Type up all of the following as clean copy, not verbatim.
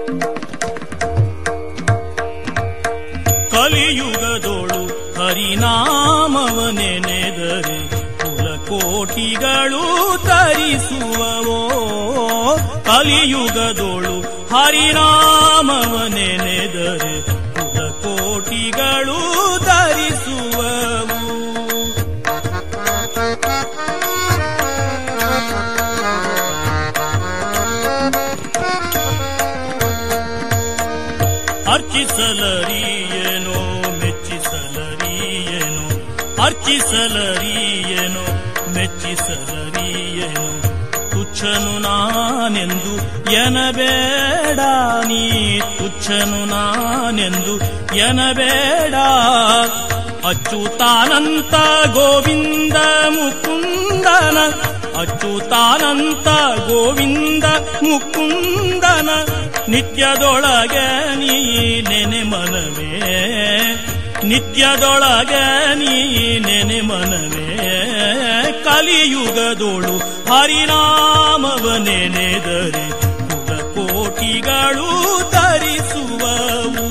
ಕಲಿಯುಗದೋಳು ಹರಿನಾಮವನೆನೆದರೆ ಕುಲಕೋಟಿಗಳು ತರಿಸುವವೋ. ಕಲಿಯುಗದೋಳು ಹರಿನಾಮವನೆನೆದರೆ ಕುಲಕೋಟಿಗಳು ತರಿಸುವವು. ಅರ್ಚಿಸಲರಿಯೇನೋ ಮೆಚ್ಚಿಸಲರಿಯೇನೋ, ಅರ್ಚಿಸಲರಿಯೇನೋ ಮೆಚ್ಚಿಸಲರಿಯೇನೋ, ತುಚ್ಛನು ನಾನೆಂದು ಎನಬೇಡ ನೀ, ತುಚ್ಛನು ನಾನೆಂದು ಎನಬೇಡ. ಅಚ್ಯುತಾನಂತ ಗೋವಿಂದ ಮುಕುಂದನ, ಅಚ್ಯುತಾನಂತ ಗೋವಿಂದ ಮುಕುಂದನ ನಿತ್ಯದೊಳಗೆ ನೀ ನೆನೆ ಮನವೇ, ನಿತ್ಯದೊಳಗೆ ನೀ ನೆನೆ ಮನವೇ. ಕಲಿಯುಗದೋಳು ಹರಿನಾಮವನೆನೆದರೆ ಕುಲಕೋಟಿಗಳು ತರಿಸುವವು.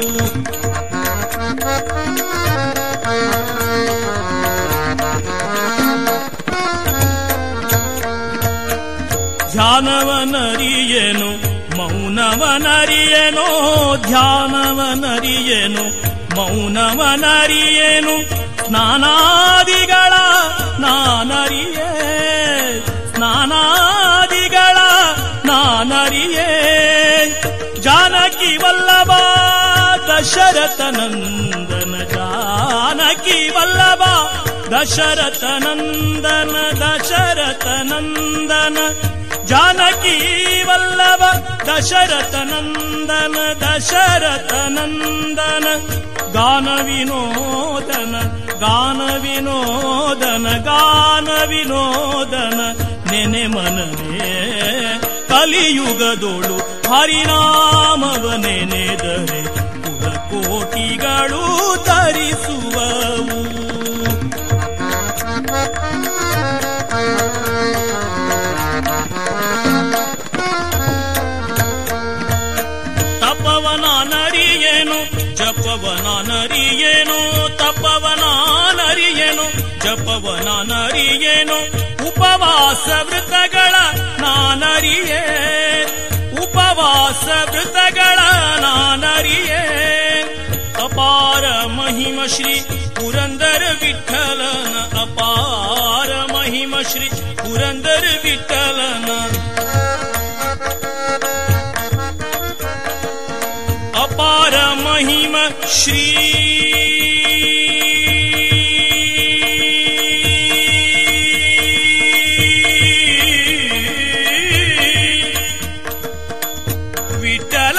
ಧ್ಯಾನವನರಿಯೇನು ಮೌನವನರಿಯೇನೋ, ಧ್ಯಾನವನರಿಯೇನು ಮೌನವನರಿಯೇನು, ಸ್ನಾನಾದಿಗಳ ನಾನರಿಯೇ, ಸ್ನಾನಾದಿಗಳ ನಾನರಿಯೇ. ಜಾನಕಿ ವಲ್ಲಭ ದಶರಥ ನಂದನ, ಜಾನಕಿ ವಲ್ಲಭ ದಶರಥ ನಂದನ, ದಶರಥ ನಂದನ ಜಾನಕಿ ವಲ್ಲಭ ದಶರಥ ನಂದನ, ದಶರಥ ನಂದನ ಗಾನ ವಿನೋದನ, ಗಾನ ವಿನೋದನ, ಗಾನ ವಿನೋದನ ನೆನೆ ಮನವೇ. ಕಲಿಯುಗದೋಳು ಹರಿನಾಮವನೆನೆದರೆ ಕುಲಕೋಟಿಗಳು ತರಿಸುವವು. ತಪವನಾನರಿಯೇನು ಜಪವನಾನರಿಯೇನು, ತಪವನಾನರಿಯೇನು ಜಪವನಾನರಿಯೇನು, ಉಪವಾಸ ವೃತಗಳ ನಾನರಿಯೇ, ಉಪವಾಸ ವೃತಗಳ ನಾನರಿಯೇ. ಅಪಾರ ಮಹಿಮ ಶ್ರೀ ಪುರಂದರ ವಿಠಲನ, ಅಪಾರ ಮಹಿಮ ಶ್ರೀ ಪುರಂದರ ವಿಠಲನ, ಅಪಾರ ಮಹಿಮ ಶ್ರೀ ವಿಠಲ.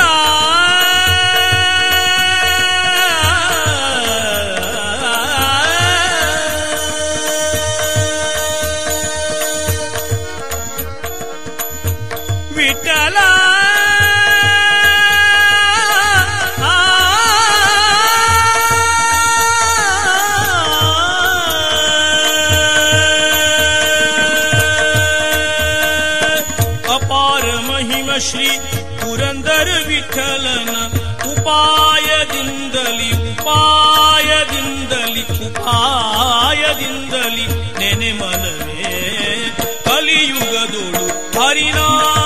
ವಿಠಲ ಶ್ರೀ ಪುರಂದರ ವಿಠಲನ ಉಪಾಯದಿಂದಲಿ, ಉಪಾಯದಿಂದಲಿ, ಉಪಾಯದಿಂದಲಿ ನೆನೆ ಮನವೇ. ಕಲಿಯುಗದೋಳು ಹರಿನಾ